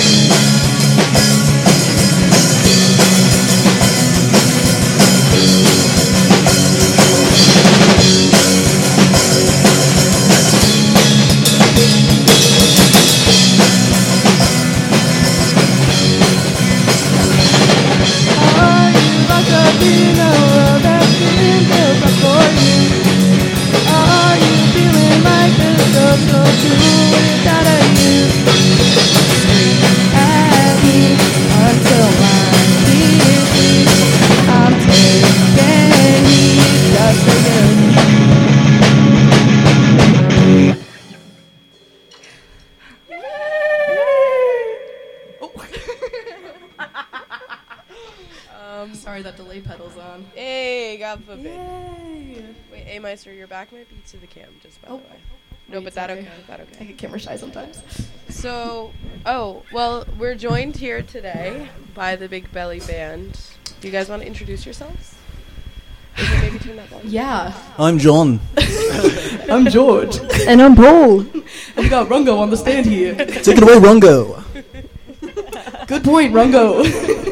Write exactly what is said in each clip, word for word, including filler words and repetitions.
Um, Sorry, that delay pedal's on. Hey, God forbid. Yay. Wait, A Meister, your back might be to the cam, just by Oh. the way. No, Wait, but that sorry. okay. That I okay. get camera shy sometimes. So, oh, well, we're joined here today by the Big Belly Band. Do you guys want to introduce yourselves? Is it maybe turn that volume? Yeah. I'm John. I'm George. And I'm Paul. And we got Rungo on the stand here. Take it away, Rungo. Good point, Rungo.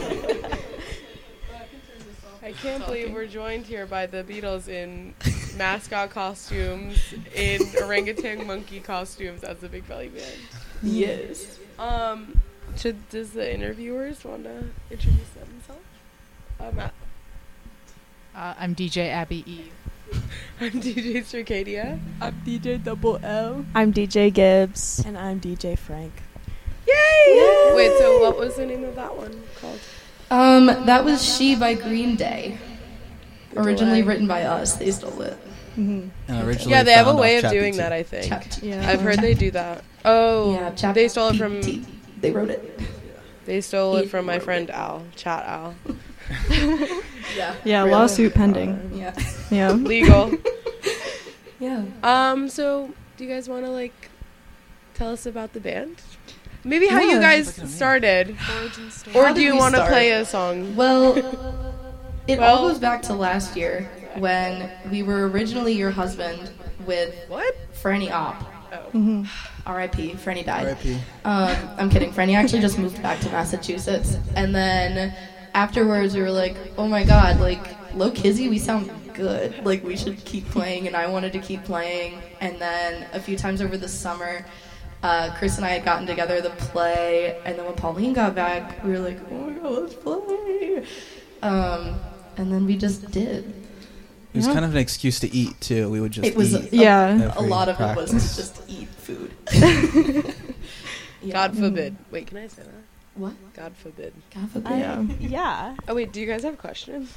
I can't believe we're joined here by the Beatles in mascot costumes, in orangutan monkey costumes as the Big Belly Band. Yes. Um, should does the interviewers want to introduce themselves? Uh, Matt. Uh, I'm D J Abby E. I'm D J Circadia. I'm D J Double L. I'm D J Gibbs. And I'm D J Frank. Yay! Yay! Wait, so what was the name of that one called? Um, that was She by Green Day. Good Originally delay. written by us. They stole it. Mm-hmm. And originally Yeah, they have a found way off of doing ChatGPT. that, I think. Chat. Yeah. I've heard they do that. Oh, Yeah, Chat they stole it from T. They wrote it. they stole He it from my wrote friend it. Al, Chat Al. Yeah. Yeah, Really? lawsuit pending. Yeah. Yeah. Legal. Yeah. Um, so do you guys want to like tell us about the band? Maybe how you Yeah. guys Look at me. started, Origin story. or How do did you we want to start? play a song? Well, it Well- all goes back to last year when we were originally your husband with What? Franny Opp. Oh, Mm-hmm. R I P Franny died. R I P Um, I'm kidding. Franny actually just moved back to Massachusetts. And then afterwards, we were like, oh my god, like, Low Kizzy, we sound good. Like, we should keep playing. And I wanted to keep playing. And then a few times over the summer, uh, Chris and I had gotten together to play. And then when Pauline got back, we were like, oh my god, let's play. Um, and then we just did. It was Yeah. kind of an excuse to eat too. We would just It was eat. a, Yeah. a lot of it was to practice. just eat food. Yeah. God forbid. Wait, can I say that? What? God forbid. God forbid. I, Yeah. yeah. Oh wait, do you guys have questions?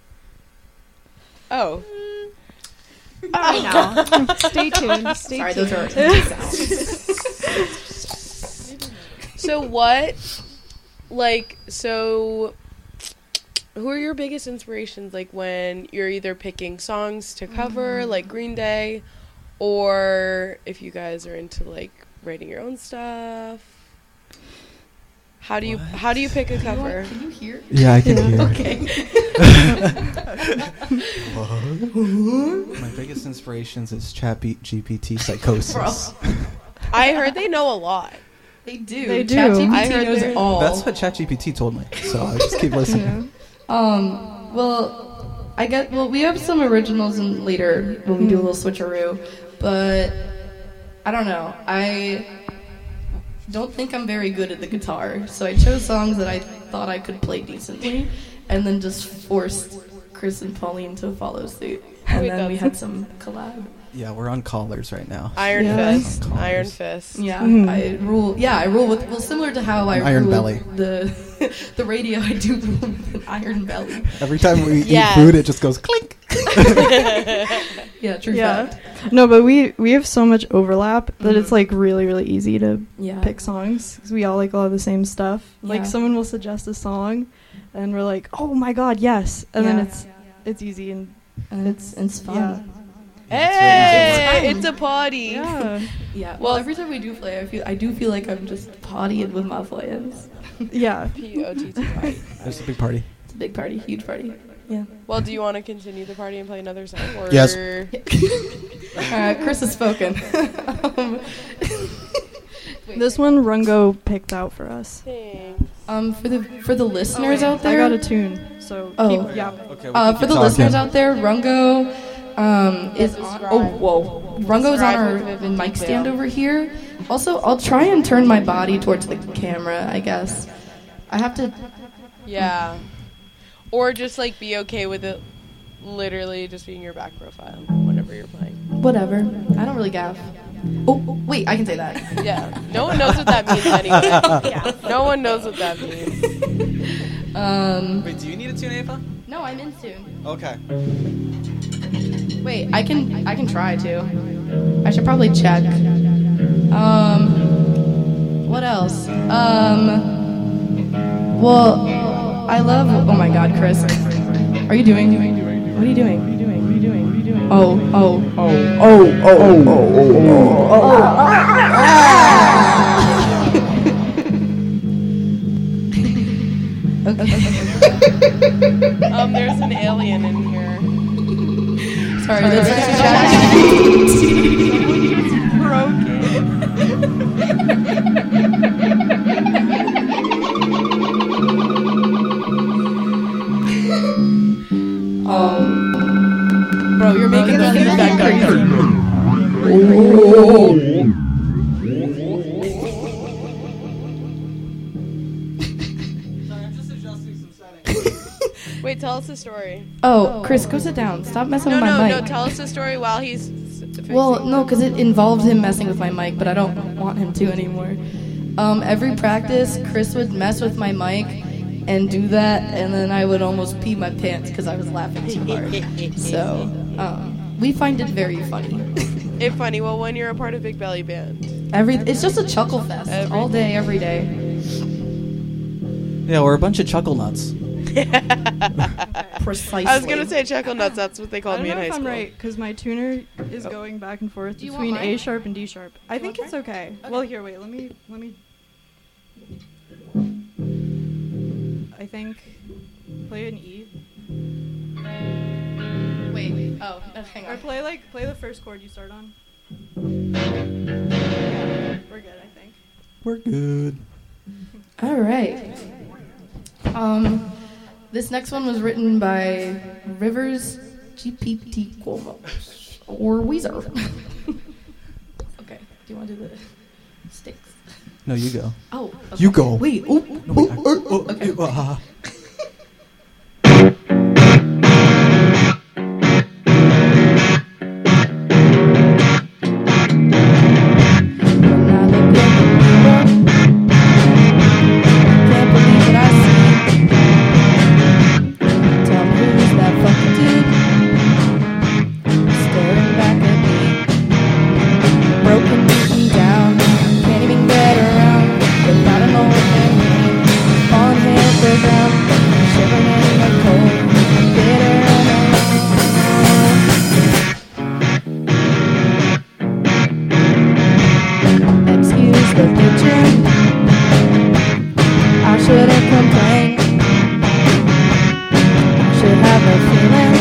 Oh, I know. Stay tuned. Stay Sorry, tuned. those are sounds. so what? Like, so who are your biggest inspirations? Like when you're either picking songs to cover, like Green Day, or if you guys are into like writing your own stuff. How do you What? how do you pick a Can you want- cover? Can you hear? Yeah, I can Yeah. hear. Okay. My biggest inspirations is ChatGPT psychosis. I heard they know a lot. They do. They do. ChatGPT I heard knows they're- all. That's what ChatGPT told me, so I just keep listening. Yeah. Um. Well, I get. Well, we have some originals and later when we do a little switcheroo, but I don't know. I don't think I'm very good at the guitar, so I chose songs that I thought I could play decently, and then just forced Chris and Pauline to follow suit, and Wait, then we that's- had some collab. Yeah, we're on callers right now. Iron Yeah. Fist. Callers. Iron Fist. Yeah, Mhm. I rule. Yeah, I rule with. Well, similar to how I Iron rule belly. the the radio. I do rule with an iron belly. Every time we Yes. eat food, it just goes clink. Yeah, true Yeah. fact. No, but we we have so much overlap that it's Mhm. like really really easy to Yeah. pick songs because we all like a lot of the same stuff. Like Yeah. someone will suggest a song, and we're like, oh my god, yes, and then Yeah. it's it's easy and And it's it's fun. yeah. Hey, It's it's a party. Yeah. Yeah. Well, Well- every time we do play, I feel I do feel like I'm just partying with my friends. Yeah. P O T T Y. It's a big party. It's a big party, huge party. Yeah. Well, do you want to continue the party and play another song? Or Yes. Uh, Chris has spoken. um, This one Rungo picked out for us. Thanks. Um, for the for the listeners Oh, wait, out there, I got a tune. So Oh. keep, yeah. Okay, we Uh, can for keep the talking. listeners out there, Rungo um, is on. Oh, whoa. Rungo's on Describe our with vivid mic detail. stand over here. Also, I'll try and turn my body towards the camera, I guess. I have to. Yeah. Or just like be okay with it literally just being your back profile whenever you're playing. Whatever. I don't really gaff. Oh, oh, wait, I can say that. Yeah. No one knows what that means anyway. Yeah. No one knows what that means. Um, Wait, do you need a tune, Ava? no, I'm in soon. Okay. Wait, I can I can try to. I should probably check. Um, what else? Um, well, I love. Oh my God, Chris, are you doing? What are you doing? What are you doing? What are you doing? What are you doing? Oh, oh, oh, oh, oh, oh, oh, oh. Okay. Um, there's an alien in here. Sorry, that's Oh, bro, you're making the feedback crazy. Wait, tell us the story. Oh, Chris, go sit down. Stop messing No, with my no, mic. no. Tell us the story while he's. s- fixing Well, no, because it involved him messing with my mic, but I don't want him to anymore. Um, every practice, Chris would mess with my mic and do that, and then I would almost pee my pants because I was laughing too hard. So, um, we find it very funny. It's funny. Well, when you're a part of Big Belly Band. Every it's just a chuckle fest Every all day, every day. Yeah, we're a bunch of chuckle nuts. Precisely. I was gonna say chuckle nuts. That's what they I called don't me know in high if I'm school. right because my tuner is Oh. going back and forth Do you want between A mine? sharp and D sharp. I think want it's okay. Well, here, wait. Let me. Let me. I think. Play an E. Wait, wait. Oh, uh, hang Or on. play like play the first chord you start on. Yeah, we're good, I think. We're good. All right. Um, this next one was written by Rivers G P T Cuomo or Weezer. Okay. Do you want to do the sticks? No, you go. Oh. Okay. You go. Wait. Oh. No, wait, I- oh, oh, okay. oh, ah. When I look in the mirror, can't believe what I see. Tell me who's that fucking dude staring back at me? Broken, beaten down, can't even get around without an old man. On hands the ground, shivering in the cold, bitter and alone. Excuse the bitching, I shouldn't complain. I should have a feeling,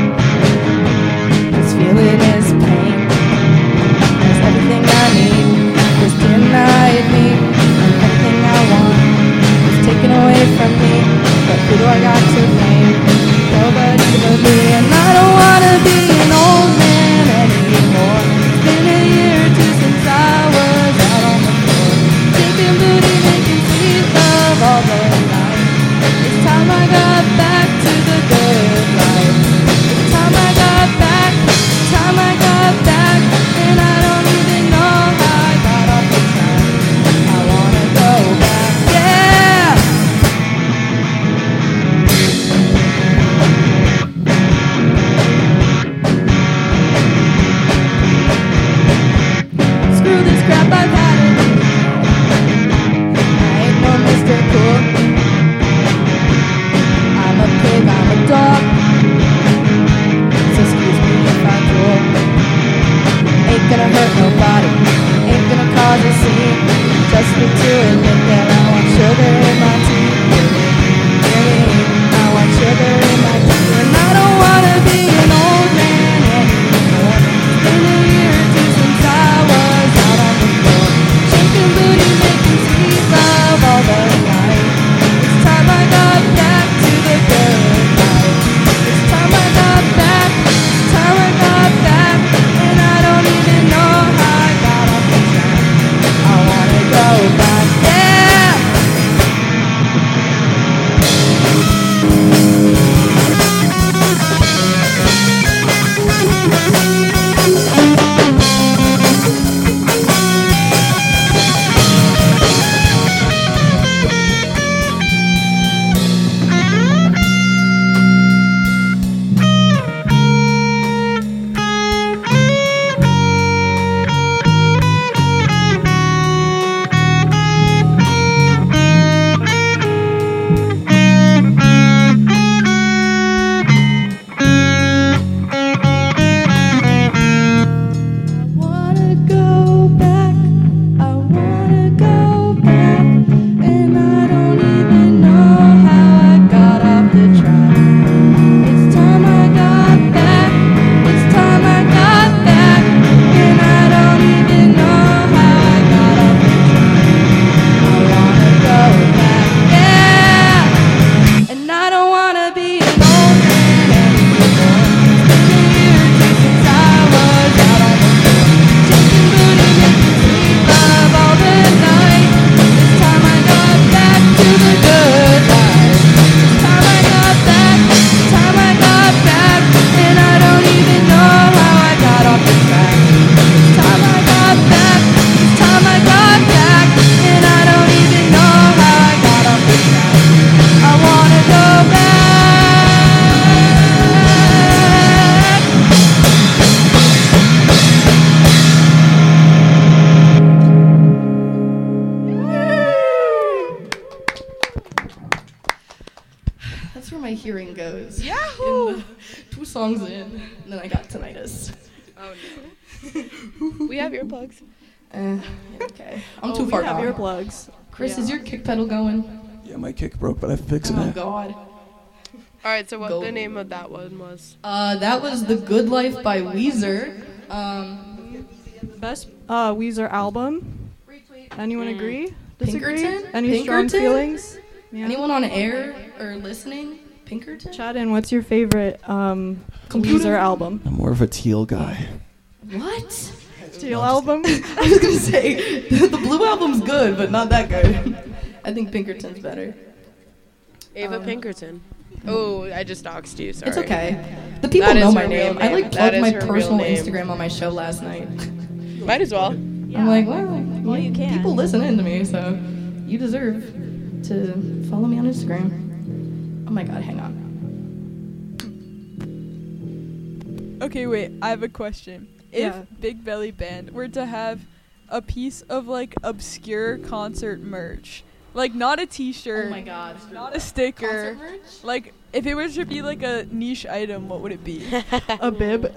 this feeling is pain. There's everything I need, was denied me. Everything I want was taken away from me. But who do I got to blame? Nobody but me, and I don't wanna be an old man anymore. It's been a year or two since I was out on the floor, taking booty, making sweet love all the night. It's time I got back to the good life. It's time I got back, it's time I got back, and I don't even know how I got off the track. I wanna go back, yeah. Screw this crap, I've had it. I ain't no Mister Cool. I'm a pig, I'm a dog. So excuse me if I drool. Ain't gonna hurt nobody, ain't gonna cause a scene. Just stick to it, look that I want sugar in my tea. Hear me, I want sugar in my tea. And I don't wanna be an old man anymore. It's been a year or two since I was out on the floor, shaking booty. my hearing goes. Yahoo! In the two songs in, and then I got tinnitus. Oh no. We have earplugs. Uh, okay. I'm Oh, too we far have gone. earplugs. Chris, Yeah. is your kick pedal going? Yeah, my kick broke, but I'm fixing Oh it. God. All right, so what Go. the name of that one was? Uh, that was The Good Life by Weezer. Um, Best uh, Weezer album. Anyone Mm. agree? Disagree? Pinkerton? Any strong Pinkerton? feelings? Yeah. anyone on air or listening? Pinkerton? Chat in. What's your favorite um, Computer? Weezer album? I'm more of a teal guy. What? Steel album. I was gonna say the, the Blue album's good, but not that good. I think Pinkerton's better. Ava Um, Pinkerton. Oh, I just doxed you. Sorry. It's okay. The people That is know her my real name. I like name. That plugged is my her real personal name. Instagram on my show last night. Might as well. I'm like, well, Well, you can. people listen in to me, so you deserve to follow me on Instagram. Oh my God, hang on. Okay, wait. I have a question. If Yeah. Big Belly Band were to have a piece of like obscure concert merch, like not a T-shirt, Oh my God. not a sticker, Concert merch? like if it was to be like a niche item, what would it be? A bib.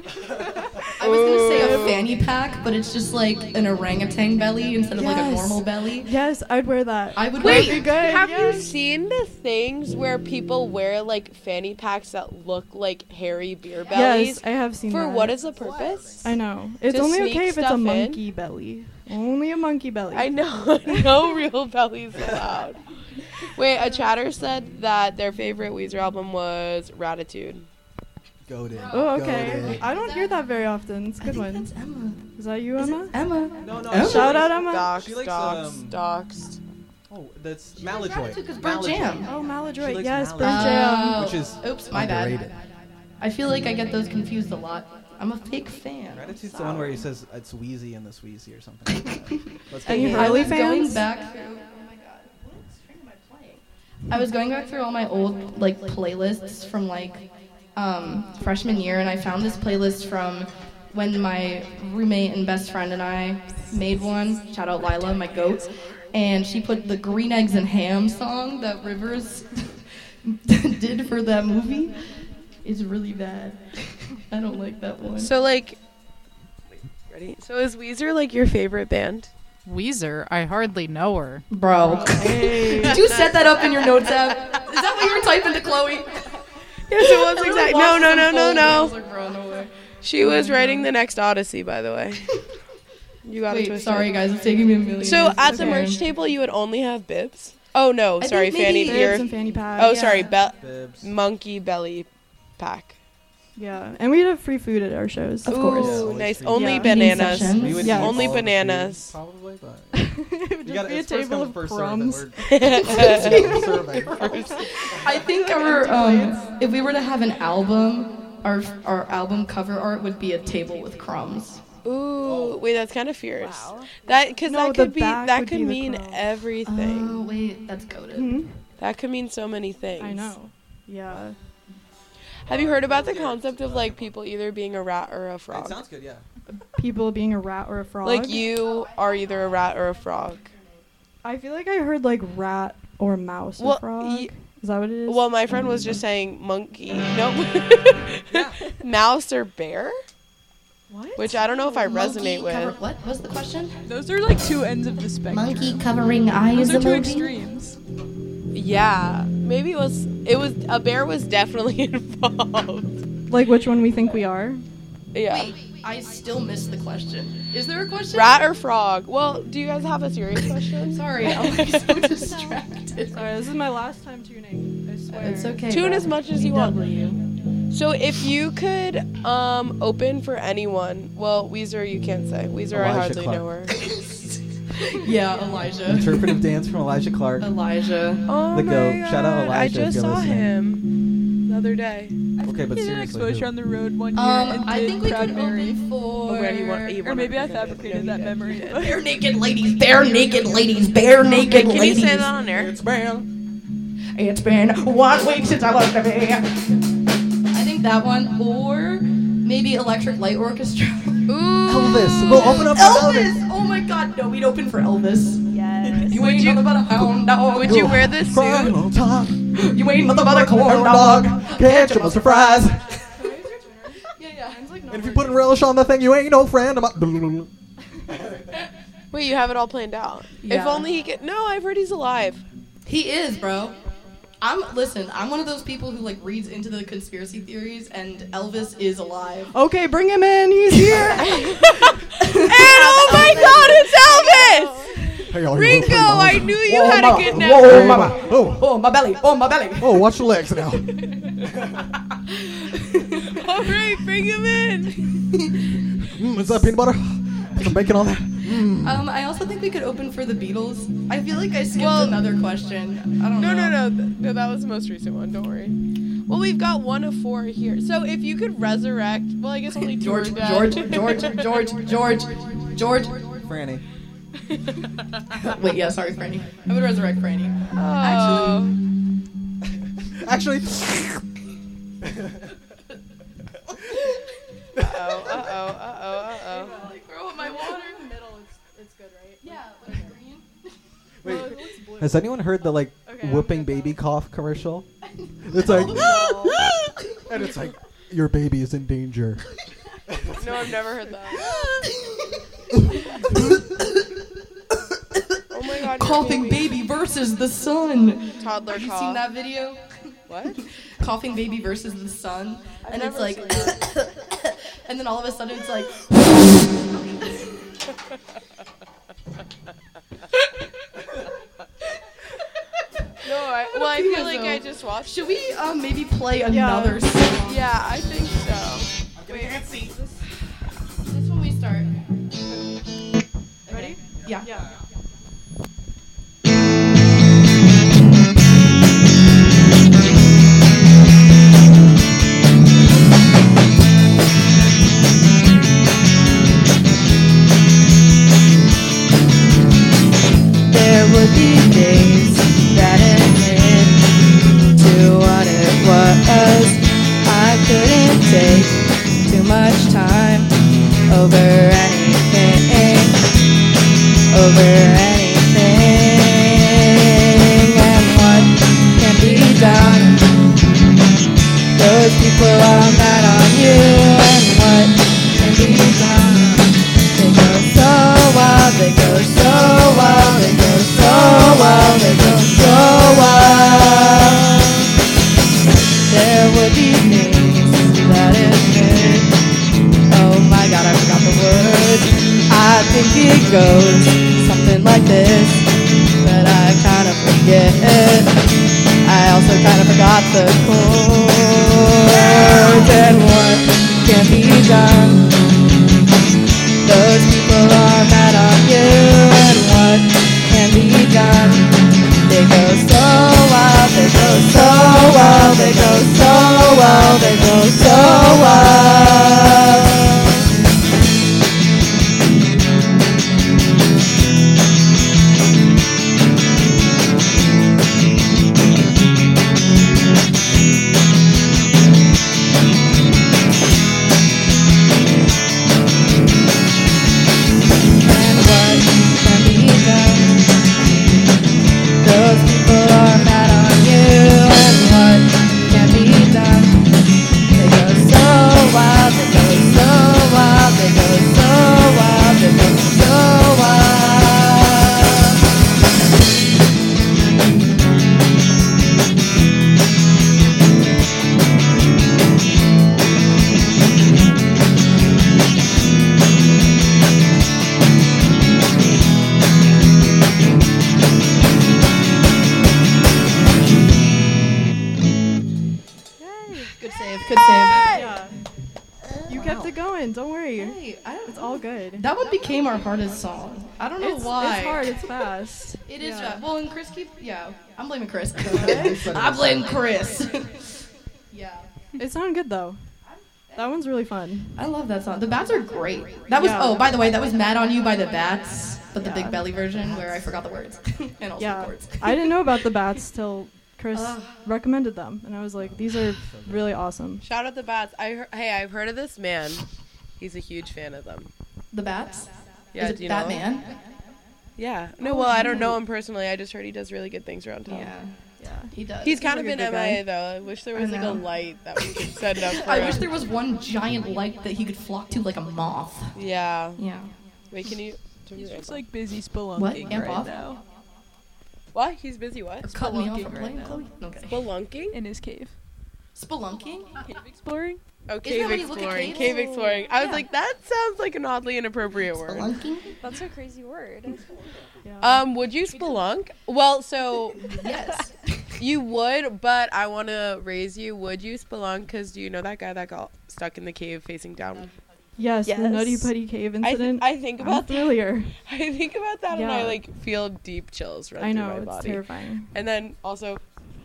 I was gonna say a fanny pack, but it's just like an orangutan belly instead of like a Yes. normal belly. Yes, I'd wear that. I would Wait, wear- good, have yes. you seen the things where people wear like fanny packs that look like hairy beer bellies? Yes, I have seen For that. what is the purpose? I know. It's To only sneak okay if it's stuff a in? monkey belly. Only a monkey belly. I know, no real bellies allowed. Wait, a chatter said that their favorite Weezer album was Ratitude. Goated. Oh, okay. Goated. I don't hear that very often. It's a I good think one. that's Emma. Is that you, Is Emma? it Emma? No, no. Emma? Shout out, Emma. Doxed, She likes, doxed, um, doxed. Oh, that's She likes Maladroit. Ratitude 'cause Bird Maladroit. Jam. Oh, She Maladroit. likes Yes, Maladroit. Bird Jam. Oh. Which is Oops, my bad. underrated. I feel like I get those confused a lot. I'm a fake fan. Gratitude's the one where he says it's Wheezy and the Sweezy or something. Like that. Let's Any get Harley I was going fans? back through. Oh my God, what string am I playing? I was going back through all my old like playlists from like um, freshman year, and I found this playlist from when my roommate and best friend and I made one. Shout out Lila, my goat, and she put the Green Eggs and Ham song that Rivers did for that movie. It's really bad. I don't like that one. So like, wait, ready? So is Weezer like your favorite band? Weezer, I hardly know her. Bro. Did you set that up in your notes app? Is that what you were typing to Chloe? Yes, it was I really exactly. watched No, no, them no, no, fold, and I no. was like, bro, no way. She was writing the next Odyssey, by the way. You got it Wait, twisted. sorry guys, it's taking me a million So years. at It's the okay. merch table, you would only have bibs. Oh no, I sorry, think fanny maybe- beer. Bibs and fanny pack. Oh, yeah. sorry, be- Bibs. monkey belly pack. Yeah, and we'd have free food at our shows. Of course. Ooh, Yeah, always nice. free. Only Yeah. bananas. Eating We would Yes. eat Only all the food, bananas. probably, but it would you just gotta, be a it's first table come, of first serve, crumbs. and we're serving. I think our um, if we were to have an album, our our album cover art would be a table with crumbs. Ooh, wait, that's kind of fierce. That because No, that the could be back that would could be the mean crumbs. everything. Oh wait, that's goated. Mhm. That could mean so many things. I know. Yeah. Have you heard about the concept of like people either being a rat or a It frog? sounds good, yeah. People being a rat or a frog. Like you are either a rat or a frog. I feel like I heard like rat or mouse Well, or frog. y- Is that what it is? Well, my friend was just saying monkey, nope, mouse or bear, what? which I don't know if I Monkey resonate cover- with. What was the question? Those are like two ends of the spectrum. Monkey covering eyes Those are two emoji. extremes. Yeah, maybe it was. It was a bear was definitely involved. Like which one we think we are? Yeah, Wait, I still missed the question. Is there a question? rat or frog. Well, do you guys have a serious question? Sorry, I'm like so distracted. Sorry, this is my last time tuning. I swear. It's okay. Tune bro. as much as you want. W. So if you could um open for anyone, well, Weezer you can't say. Weezer I Elijah hardly Clark. know her. Yeah, Elijah. Interpretive dance from Elijah Clark. Elijah. Oh The my goat. God. Shout out I Elijah if just you're saw listening. him the other day. Okay, but He did seriously. exposure who? on the road one year Um, and I did think we Proud could Mary. open for. Oh, where do you want? You Or want maybe I to- fabricated that memory. but- Bare naked ladies, bare naked ladies, bare naked Can you ladies. say that on air? It's bam. It's been one week since I looked at me. I think that one, or maybe Electric Light Orchestra. Ooh. Elvis. We'll open up for Elvis! Elvis. Oh my God, no, we'd open for Elvis. Yes. You ain't talking about a hound dog. Would you wear this suit? Final time. You ain't nothing but a corn dog. Ketchup, mustard, fries. Yeah, yeah. And if you put relish on the thing, you ain't no friend. I'm a- Wait, you have it all planned out. If Yeah. only he could. No, I've heard he's alive. He is, bro. I'm listen. I'm one of those people who like reads into the conspiracy theories, and Elvis is alive. Okay, bring him in. He's here. And oh my God, it's Elvis! Hey, y'all, you Ringo, little pretty I mama. knew you Whoa, had mama. a good Whoa, network. mama. Oh, Oh my belly! Oh my belly! oh, watch the legs now. All right, bring him in. Mm, is that peanut butter? Put some bacon on that. Um, I also think we could open for the Beatles. I feel like I skipped Well- another question. I don't No, know. no, no, th- no. That was the most recent one. Don't worry. Well, we've got one of four here. So if you could resurrect, well, I guess only two George, are dead. George, George, George, George, George. Franny. Wait, yeah, sorry, Franny. I would resurrect Franny. Oh. Actually. Uh oh. Uh oh. Uh oh. Uh oh. Like throw in my water. Middle, it's, it's good, right? Yeah, like green. Wait, has anyone heard the like Okay, whooping I'll get baby cough commercial? It's like, and it's like, your baby is in danger. No, I've never heard that. Oh my God. Coughing baby versus the sun. Toddler Have you cough. seen that video? What? Coughing baby versus the sun, and it's never like, seen and then all of a sudden it's like. No, I. Well, I feel like so. I just watched. Should we um, maybe play another Yeah. song? Yeah, I think so. This one we start. Ready? Yeah. Yeah. There would be days that admit to what it was. I couldn't take too much time over anything, over anything, and what can be done. Those people are mad on you, and what can be done. They go so wild, they go so wild, they go so wild, they go so wild. There would be things that admit, oh my God, I forgot the words. I think it goes something like this, but I kind of forget. I also kind of forgot the chords and what can be done. Those people are mad on you, and what can be done? They go so wild, they go so wild, they go so wild, they go so wild. And what can be done? Those people are mad on you, and what can be done? They go so wild, they go so wild, they go so wild, they go so wild. Good save. Good save. Yeah. You kept it going. Don't worry. Hey, I don't It's all good. That one became our hardest song. I don't know It's, why. it's hard. It's fast. It is. Yeah. Uh, well, and Chris keep. Yeah, I'm blaming Chris. I blame Chris. Yeah. It sounded good though. That one's really fun. I love that song. The Bats are great. That was. Yeah. Oh, by the way, that was "Mad on You" by the Bats, but the Yeah. Big Belly version where I forgot the words and also Yeah. chords. I didn't know about the Bats till Chris Ugh. recommended them, and I was like, these are really awesome. Shout out the Bats. I heard, hey, I've heard of this man. He's a huge fan of them. The Bats. Yeah, is it do you that know? man? Yeah. No, well, I don't know him personally. I just heard he does really good things around town. Yeah, Yeah. he does. He's kind of like a been good M I A guy. though. I wish there I was like a know. light that we could set up for I him. wish there was one giant light that he could flock to like a moth. Yeah. Yeah. Wait, can you? turn He's your just amp like busy spelunking What? right Amp off? now off? What? He's busy. What? Cut me off Spelunking from right playing, now. Chloe? Okay. Spelunking? in his cave. Spelunking? Cave exploring? Oh, that cave when you look at exploring. caves? Cave exploring. I was Yeah. like, that sounds like an oddly inappropriate word. Spelunking? That's a crazy word. Yeah. Um, would you spelunk? Well, so Yes. you would, but I want to raise you. Would you spelunk? Because do you know that guy that got stuck in the cave facing down? yes, the Yes. Nutty Putty Cave I, th- incident. I think I'm about that. familiar. I think about that, and I Yeah. like feel deep chills run I through know, my it's body. terrifying. And then also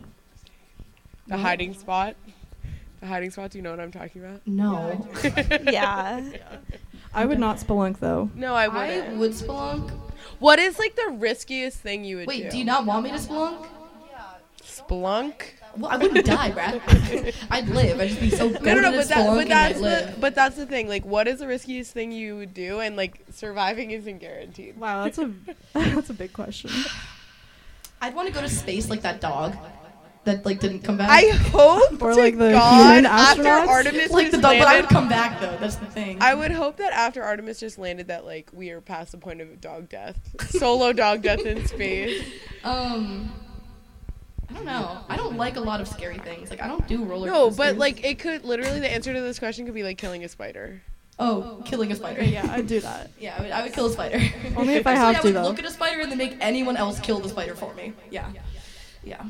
the What? hiding spot. The hiding spot. Do you know what I'm talking about? No. Yeah. I would not spelunk though. No, I I wouldn't. would spelunk. What is like the riskiest thing you would do? Wait, do you not want me to spelunk? Splunk? Well, I wouldn't die, Brad. I'd live. I'd just be so good No, no, no, at but, that, spelunking, but that's I'd the live. but that's the thing. Like, what is the riskiest thing you would do? And like, surviving isn't guaranteed. Wow, that's a that's a big question. I'd want to go to space like that dog that like didn't come back. I hope Or to like the God human after astronauts? Artemis like the just dog, but I landed, would come back though. That's the thing. I would hope that after Artemis just landed, that like we are past the point of dog death, solo dog death in space. Um, I don't know. I don't like a lot of scary things. Like I don't do roller No, coasters. but like it could literally the answer to this question could be like killing a spider. oh, killing a spider. Yeah, I'd do that. Yeah, I would, I would kill a spider. Only if I Actually, have I to, would though. look at a spider and then make anyone else kill the spider for me. Yeah, yeah.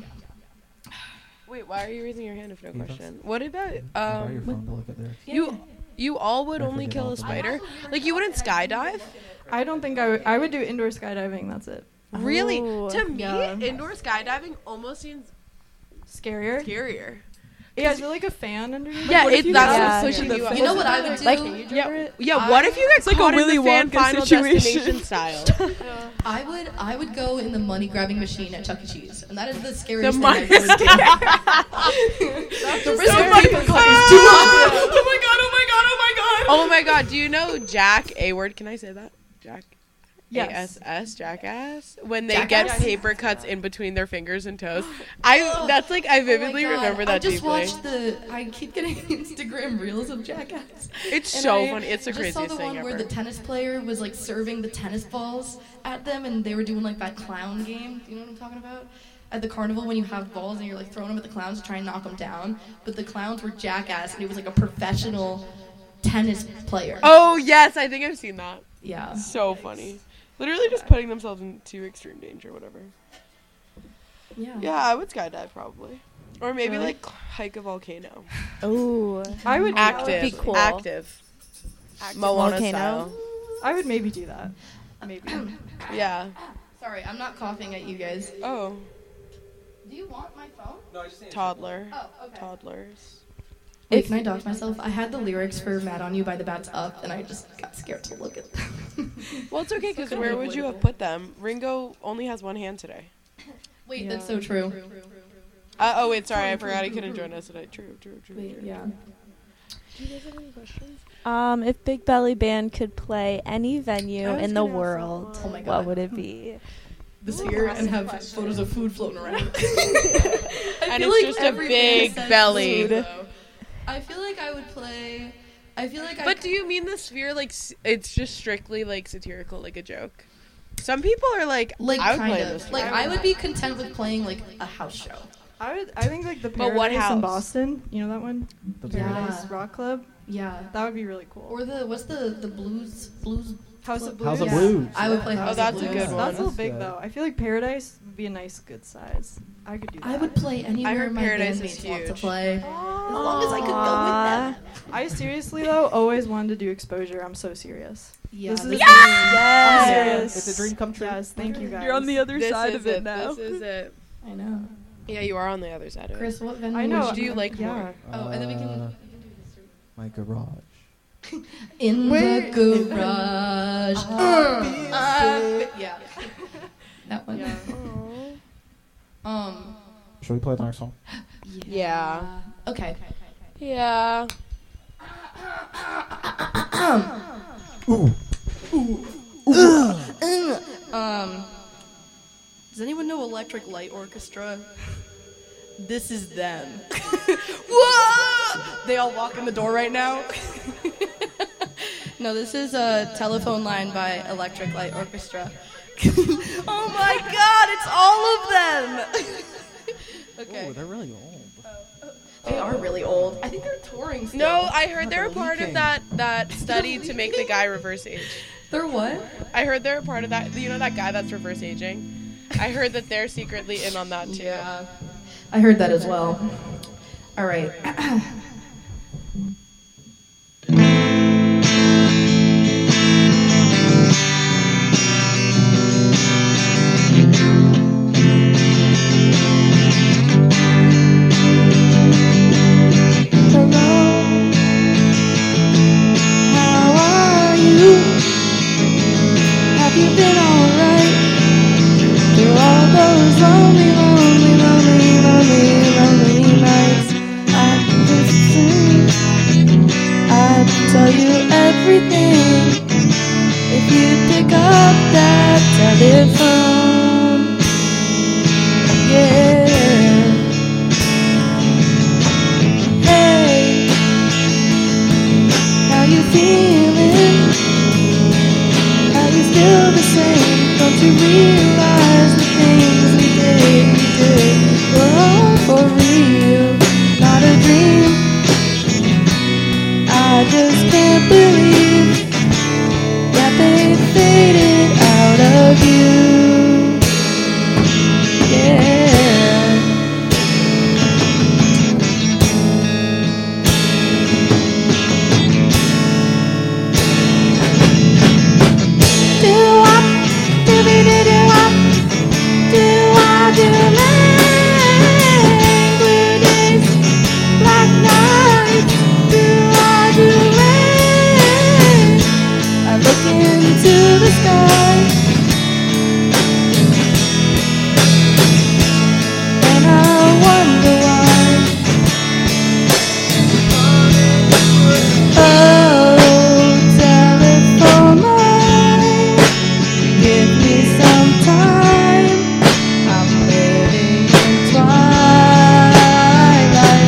Wait, why are you raising your hand if no Eva? question? What about Borrow your um phone to look at theirs. you? You all would I only forget kill all a about spider? Like you wouldn't skydive? I don't think I would. I would do indoor skydiving. That's it. Really? Oh, To me, yeah. indoor skydiving almost seems Scarier. scarier. Yeah, is there like a fan underneath? Yeah, what if it- you that's got what's stuck pushing in you the up. You know fence what and I would like do? a cage Yeah, over it? yeah. What if you get It's like a caught Willy in the fan Wonka Final situation. Destination style? I would I would go in the money grabbing machine at Chuck E. Cheese, and that is the scariest The thing money- I've ever done. The risk so of much paper cut fun. is too much. Oh my god! Oh my god! Oh my god! Oh my god, do you know Jack A word? Can I say that? Jack Yes. A S S Jackass? When they Jackass? get paper cuts in between their fingers and toes. I that's like I Oh my vividly God. remember that I just deeply. watched the. I keep getting Instagram reels of Jackass. It's And so I funny. It's the just craziest saw the thing one ever. where the tennis player was like serving the tennis balls at them, and they were doing like that clown game. Do you know what I'm talking about? At the carnival, when you have balls and you're like throwing them at the clowns to try and knock them down, but the clowns were Jackass, and it was like a professional tennis player. Oh yes, I think I've seen that. Yeah. So funny. Literally just putting themselves into extreme danger, whatever. Yeah. Yeah, I would skydive probably. Or maybe Really? like hike a volcano. Oh. I would. Active. That would be cool. Active. Active Moana volcano. style. I would maybe do that. Maybe. Yeah. Sorry, I'm not coughing at you guys. Oh, Do you want my phone? toddler. Oh, okay. Toddlers. Wait, can I dox myself? I had the lyrics for Mad on You by the Bats up, and I just got scared to look at them. Well, it's okay because So where would you have put them? Ringo only has one hand today. Wait, Yeah. that's so true. Uh, oh wait, sorry, I forgot he couldn't join us today. True, true, true. Wait, true. yeah. Do you guys have any questions? Um, if Big Belly Band could play any venue I was in the gonna ask that world, Oh my what God. would it be? The sphere and have photos of food floating around. I And feel it's like just a every big band says belly. food, though. I feel like I would play. I feel like I. But do you mean the sphere like s- it's just strictly like satirical, like a joke? Some people are like, like I would kind play of this. like I would be content with playing like a house show. I would. I think like the But what Paradise house? in Boston. You know that one? The Yeah. Paradise Rock Club. Yeah. That would be really cool. Or the what's the the blues blues. House of Blues. House of Yeah. Blues. I would play Yeah. House Oh, of that's a Blues. good one. That's a little That's big good. though. I feel like Paradise would be a nice, good size. I could do that. I would play anywhere heard my Paradise is bandmates want to huge. play, as long as I could go with them. I seriously though always wanted to do Exposure. I'm so serious. Yeah. This is the- a dream. I'm Yes. serious. It's a dream come true. Yes, thank you guys. You're on the other This side is of it, now. This is it. I know. Yeah, you are on the other side of it. Chris, what venue? I know. would do you you like yeah. more? Oh, and then we can- Uh, My garage. In Wait. the garage. Uh, yeah. That one. Yeah. Um. Should we play the next song? Yeah. Okay. Yeah. Ooh. Um, does anyone know Electric Light Orchestra? This is them. Whoa! They all walk in the door right now. No, this is a Telephone Line by Electric Light Orchestra. Oh my God, it's all of them. Okay. Oh, they're really old. They are really old. I think they're touring still. No, I heard they're a they're part of leaking. that that study to make the guy reverse age. They're what? I heard they're a part of that. You know that guy that's reverse aging? I heard that they're secretly in on that too. Yeah. I heard that as well. All right. Tell you everything if you pick up that telephone. Yeah. Hey, how you feeling? Are you still the same? Don't you realize the things we did, we did were all for real, not a dream? I just can't believe that they faded out of you. Yeah. Do I, do we do do I, do I do languages, black nights, do I do rain? I look into the sky and I wonder why. Oh, telephone line, give me some time. I'm living in twilight.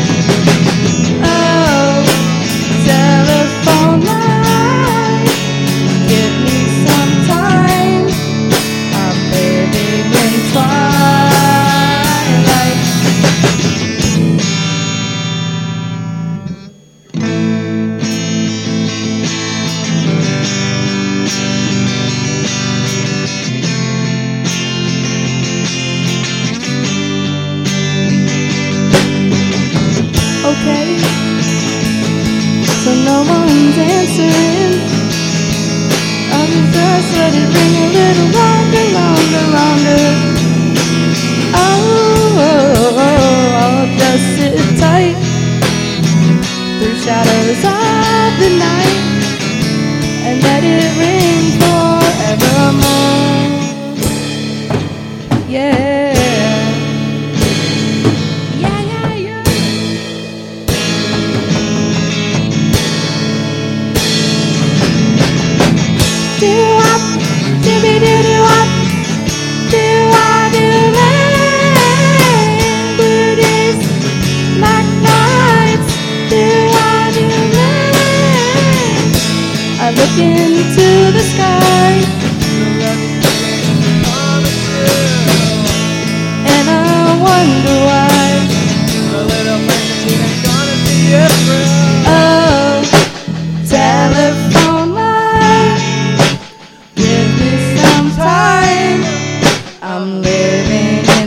Oh, telephone line, give me some time. I'm living in twilight. Okay, so no one's answering. I'll just let it ring a little longer, longer, longer. Oh, oh, oh, I'll just sit tight through shadows of the night and let it ring forevermore. Yeah. Yeah, yeah, yeah. Do I, do we do do I, do I do languages, black nights, do I do land? I look into the sky and I wonder why. Oh, telephone line, give me some time. I'm living in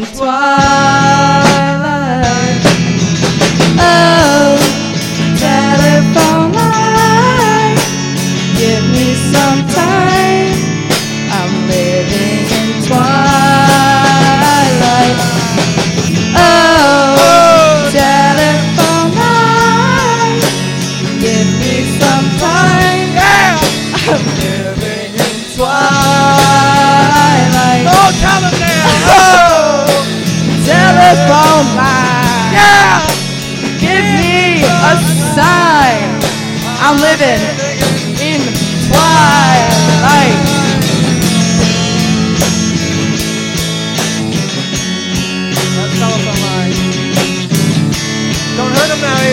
twilight. Oh, telephone line, give me some time. I'm living in twilight. Oh, telephone line, give me some time. Yeah, I'm living in twilight. Oh, telephone, oh, telephone line. Yeah, give me a sign. I'm living in twilight.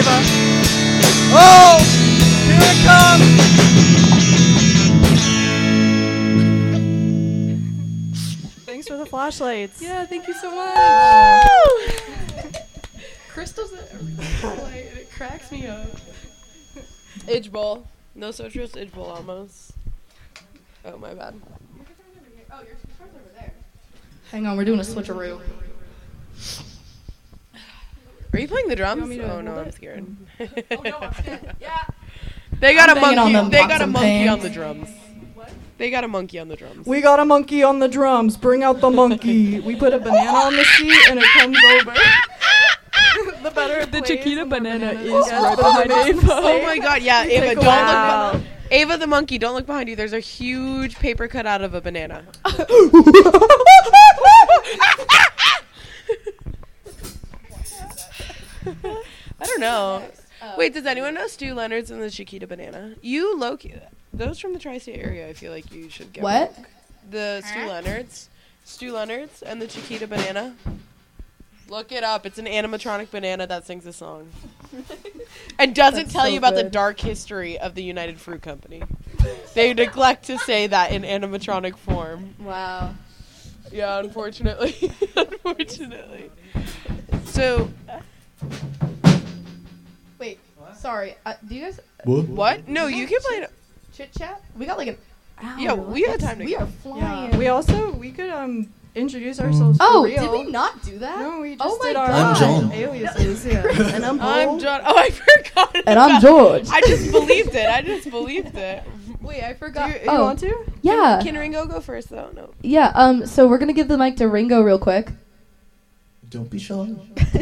Ava. Oh, here it comes. Thanks for the flashlights. Yeah, thank you so much. Crystal's at every light and it cracks me up. Idge bowl. No socials, Idge bowl almost. Oh, my bad. Oh, your guitar's over there. Hang on, we're doing a switcheroo. Are you playing the drums? want me to Oh, no, hold I'm it? scared. Oh no, I'm scared. Yeah. They got I'm a banging on monkey. them They pots got a and monkey on pans. the drums. They got a monkey on the drums. We got a monkey on the drums. Bring out the monkey. We put a banana on the seat and it comes over. The better it The plays, Chiquita the more banana is bananas. right behind Ava. Oh my god, yeah, Ava, Take don't a look wow. behind. Ava the monkey, don't look behind you. There's a huge paper cut out of a banana. I don't know. Wait, does anyone know Stu Leonard's and the Chiquita banana? You low key, those from the tri-state area, I feel like you should get. What? one. The Stu Leonard's, Stu Leonard's and the Chiquita banana. Look it up. It's an animatronic banana that sings a song. And doesn't That's tell so you about the good. dark history of the United Fruit Company. They neglect to say that in animatronic form. Wow. Yeah, unfortunately. Unfortunately. So, Wait, sorry. Uh, do you guys What? what? No, you can play it. chit chat? We got like an hour. Yeah, we got time to We go. are flying. Yeah. We also we could um introduce ourselves. oh, for real. did we not do that? No, we just Oh my did our God. I'm John. aliases. Yeah. And I'm I'm Bull. John. Oh, I forgot. And I'm about- George. I just believed it. I just believed it. Wait, I Do forgot. you, you oh, want to? yeah. Can Ringo go first, though? No. Yeah, um, so we're gonna give the mic to Ringo real quick. Don't be shy.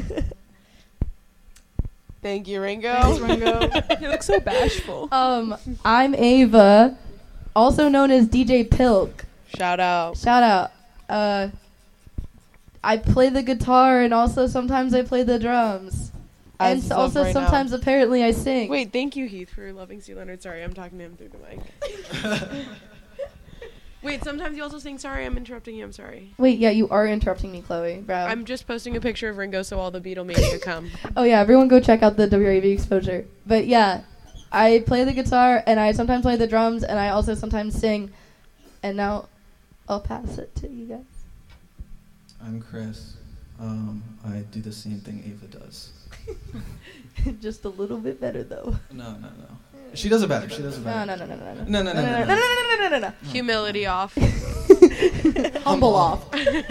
Thank you, Ringo. Thanks, Ringo. He looks so bashful. Um, I'm Ava, also known as D J Pilk. Shout out. Shout out. Uh, I play the guitar and also sometimes I play the drums. As and of also right now. sometimes apparently I sing. Wait, thank you, Heath, for loving Stu Leonard. Sorry, I'm talking to him through the mic. Wait, sometimes you also sing, sorry, I'm interrupting you, I'm sorry. Wait, yeah, you are interrupting me, Chloe. Bro. I'm just posting a picture of Ringo so all the Beatlemania come. Oh yeah, everyone go check out the W A V exposure. But yeah, I play the guitar and I sometimes play the drums and I also sometimes sing. And now I'll pass it to you guys. I'm Chris. Um, I do the same thing Ava does. Just a little bit better though. No, no, no. She does it better. She does it No, better. no, no, no, no, no. No, no, no, no, no, no, no, no, no, no, no, no. Humility off. Humble off.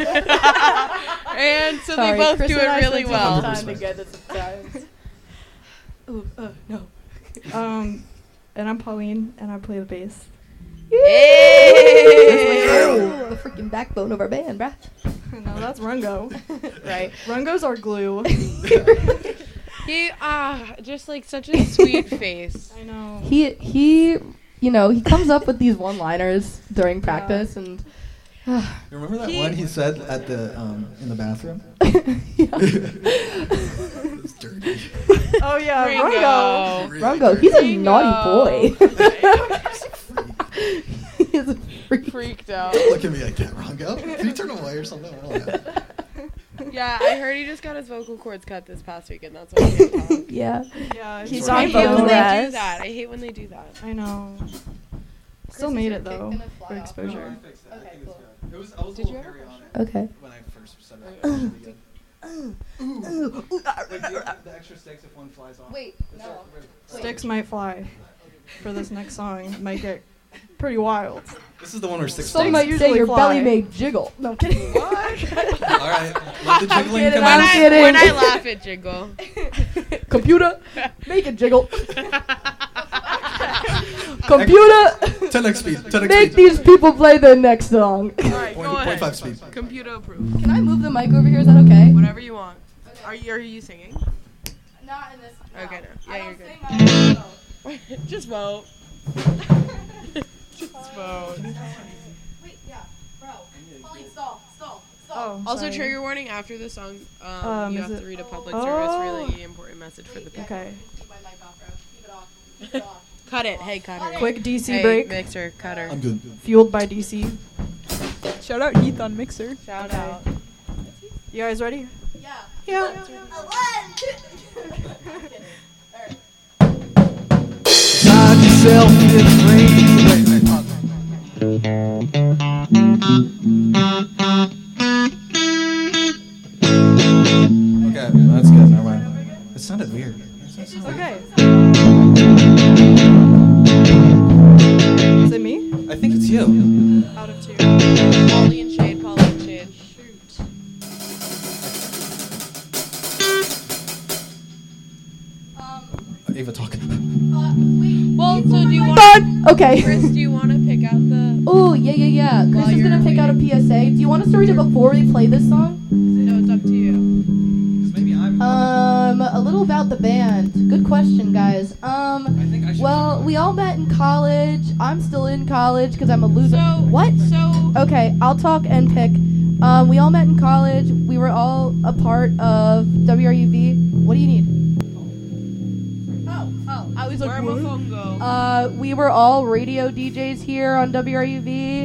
And so Sorry, they both Chris do and it I really spent well. some time together sometimes. Ooh, uh, no. Um, and I'm Pauline, and I play the bass. Hey! The freaking backbone of our band, bruh. No, that's Rungo. Right. Rungo's our glue. He, ah, just like such a sweet face. I know. He he, you know, he comes up with these one-liners during practice, and You remember that He- one he said at the um in the bathroom? It's dirty. Oh yeah, Ringo. Rungo. Really Rungo, dirty. he's a Ringo. naughty boy. He's a freak. Freaked out. Don't look at me like that, Rongo. Can you turn away or something? I don't know. Yeah, I heard he just got his vocal cords cut this past week, and that's why he can't talk. Yeah. Yeah, He's he's I on hate when vocal they do rest. that. I hate when they do that. I know. Still Chris, made is it your though cake gonna fly for off? exposure. Okay, cool. It was, I was Did a you little have a hairy on it Okay. when I first said it. It was really good. Like the, the extra sticks if one flies off. Wait, It's no. like really- Sticks might fly for this next song. It might get pretty wild. This is the one where sticks Some Sticks might fly. say usually your fly. belly may jiggle. No, I'm kidding. All right, let the jiggling kidding, come I'm When out. I, kidding. when I laugh at Jiggle. Computer, make it jiggle. Computer, ten x speed. ten x make speed. these people play the next song. Alright, Point- go point ahead. five speed. Computer approved. Can I move the mic over here? Is that okay? Whatever you want. Are you, are you singing? Not in this. Okay, no. Yeah, you're good. good. Just vote. Just vote. Wait, yeah, bro. Pauline, stall, stall, stall. Oh, Also, sorry. trigger warning after the song, um, Um, you is have it- to read a public Oh. service really important message for the people. Okay. Keep my mic off, bro. Keep it off. Keep it off. Cut it. Hey, cut her. Quick D C Hey, break. Mixer, cut her. I'm good. Fueled by D C. Shout out Heath on Mixer. Shout Okay. out. You guys ready? Yeah. Yeah. Okay, that's good. Never mind. It sounded weird. It sounded weird. Okay. Is it me? I think it's you. Out of two. Polly and Shade, Polly and Shade. Ava, talk. Well, so do you want God. Okay. Chris, do you want to pick out the... Oh, yeah, yeah, yeah. Chris While is you're gonna pick out a P S A. Do you want us to read it before we play this song? No, it's up to you. Maybe I'm. Um, a little about the band. Good question, guys. Um, I think I should well, we all met in college. I'm still in college because I'm a loser. So, What? So, Okay, I'll talk and pick. Um, we all met in college. We were all a part of W R U V. What do you need? Oh, oh, I was like, where my what? phone go? Uh, we were all radio D Js here on W R U V.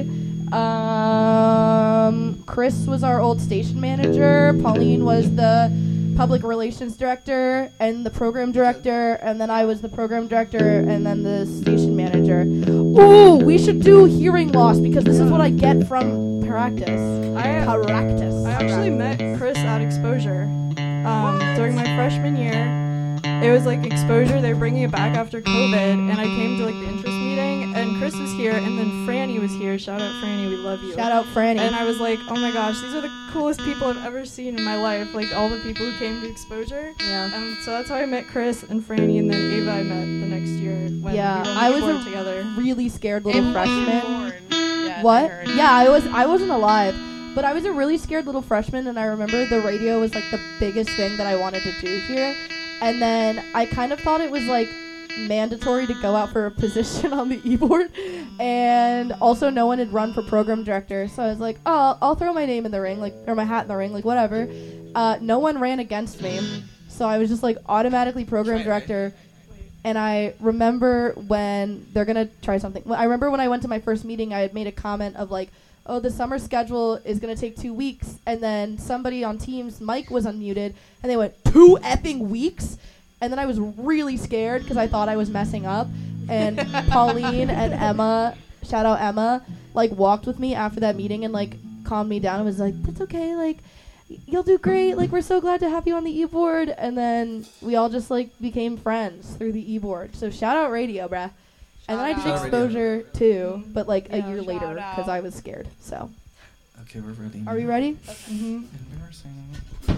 Um, Chris was our old station manager. Pauline was the public relations director and the program director, and then I was the program director and then the station manager. Ooh, we should do hearing loss because this is what I get from practice. I Practice. I actually met Chris at Exposure um, during my freshman year. It was like Exposure. They were bringing it back after COVID, and I came to like the interest meeting, and Chris was here, and then Franny was here. Shout out Franny, we love you. Shout out Franny. And I was like, oh my gosh, these are the coolest people I've ever seen in my life. Like all the people who came to Exposure. Yeah. And so that's how I met Chris and Franny, and then Ava I met the next year when Yeah, we were on the I was keyboard a together. really scared little Ava wasn't freshman. born. Yeah, What? I heard. Yeah, I was. I wasn't alive, but I was a really scared little freshman, and I remember the radio was like the biggest thing that I wanted to do here. And then I kind of thought it was like mandatory to go out for a position on the e-board, and also no one had run for program director, so I was like, oh, I'll throw my name in the ring, like, or my hat in the ring, like whatever. Uh, no one ran against me, so I was just like automatically program director. And I remember when they're gonna try something. Well, I remember when I went to my first meeting, I had made a comment of like, oh, the summer schedule is going to take two weeks. And then somebody on Teams, Mike, was unmuted. And they went, two effing weeks? And then I was really scared because I thought I was messing up. And Pauline and Emma, shout out Emma, like walked with me after that meeting and like calmed me down and was like, that's okay. Like, y- you'll do great. Like, we're so glad to have you on the e-board. And then we all just like became friends through the e-board. So shout out radio, bruh. And then I did Shout out Exposure too, but like a Yeah, year shout later because out. I was scared. So, Okay, we're ready. are we ready? Mm-hmm. Embarrassing.